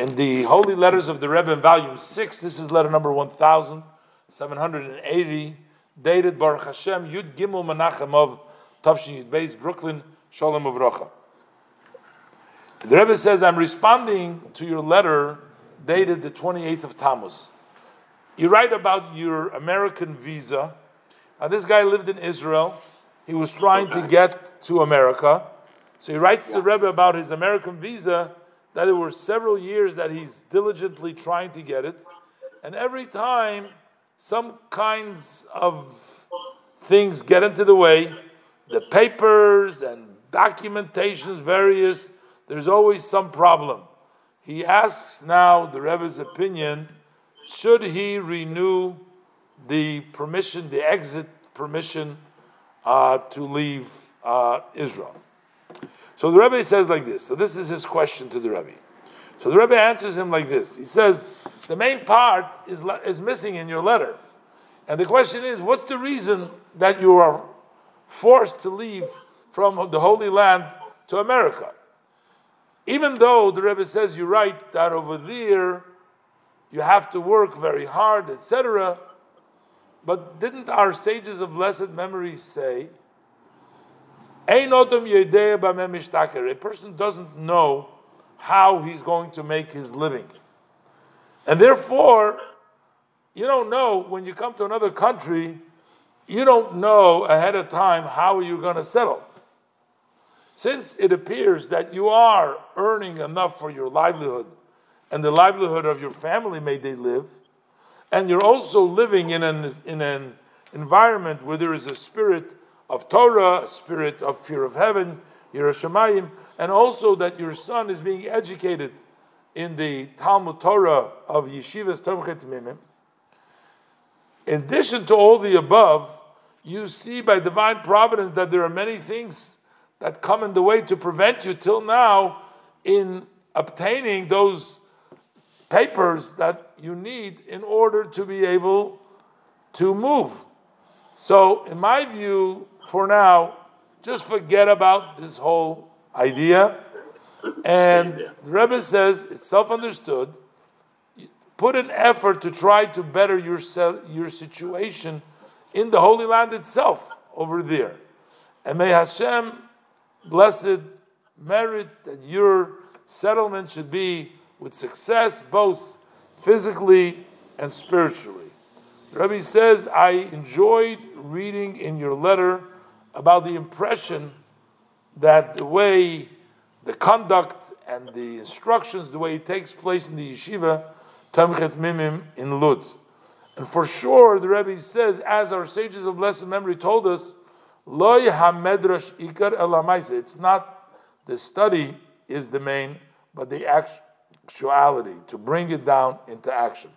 In the Holy Letters of the Rebbe in Volume 6, this is letter number 1780, dated Baruch Hashem, Yud Gimel Menachem of Tavshin Yud Beis, Brooklyn, Shalom Uvracha. The Rebbe says, I'm responding to your letter dated the 28th of Tammuz. You write about your American visa. This guy lived in Israel. He was trying to get to America. So he writes to the Rebbe about his American visa, that it were several years that he's diligently trying to get it. And every time some kinds of things get into the way, the papers and documentations, various, there's always some problem. He asks now the Rebbe's opinion, should he renew the permission, the exit permission to leave Israel? So the Rebbe says like this. So this is his question to the Rebbe. So the Rebbe answers him like this. He says, the main part is missing in your letter. And the question is, what's the reason that you are forced to leave from the Holy Land to America? Even though the Rebbe says you're right, that over there you have to work very hard, etc., but didn't our sages of blessed memory say, a person doesn't know how he's going to make his living. And therefore, you don't know, when you come to another country, you don't know ahead of time how you're going to settle. Since it appears that you are earning enough for your livelihood and the livelihood of your family, may they live, and you're also living in an environment where there is a spirit of Torah, a spirit of fear of heaven, Yirah Shamayim, and also that your son is being educated in the Talmud Torah of Yeshivas Tomchei Temimim. In addition to all the above, you see by divine providence that there are many things that come in the way to prevent you till now in obtaining those papers that you need in order to be able to move. So, in my view, for now, just forget about this whole idea. And the Rebbe says it's self-understood. Put an effort to try to better your situation in the Holy Land itself over there. And may Hashem, blessed, merit that your settlement should be with success, both physically and spiritually. The Rebbe says, I enjoyed reading in your letter about the impression that the way the conduct and the instructions, the way it takes place in the yeshiva, Tomchei Temimim in Lud. And for sure, the Rebbe says, as our sages of blessed memory told us, Loy ha-medrash ikar el ha-maisa. It's not the study is the main, but the actuality, to bring it down into action.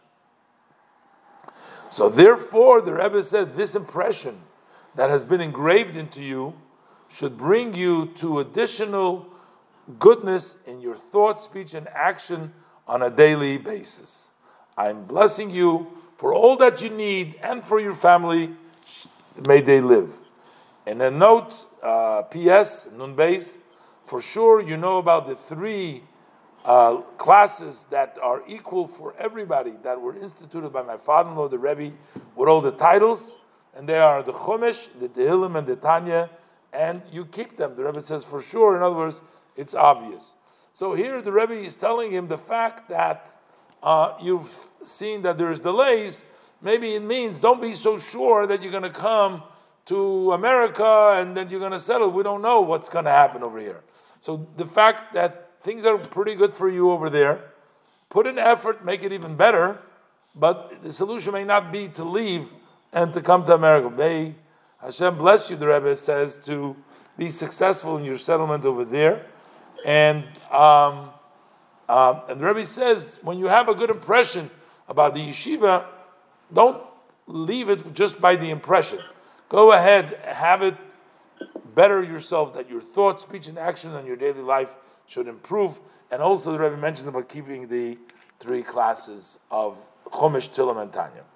So therefore, the Rebbe said, this impression that has been engraved into you should bring you to additional goodness in your thought, speech, and action on a daily basis. I'm blessing you for all that you need and for your family. May they live. And a note, P.S., Nun Beis, for sure you know about the three classes that are equal for everybody that were instituted by my father-in-law, the Rebbe, with all the titles, and they are the Chumash, the Tehillim, and the Tanya, and you keep them. The Rebbe says for sure. In other words, it's obvious. So here the Rebbe is telling him the fact that you've seen that there's delays. Maybe it means don't be so sure that you're going to come to America and then you're going to settle. We don't know what's going to happen over here. So the fact that things are pretty good for you over there, put in effort, make it even better, but the solution may not be to leave and to come to America. May Hashem bless you, the Rebbe says, to be successful in your settlement over there. And the Rebbe says, when you have a good impression about the yeshiva, don't leave it just by the impression. Go ahead, have it better yourself, that your thought, speech, and action on your daily life should improve. And also the Rebbe mentions about keeping the three classes of Chumash, Tehillim, and Tanya.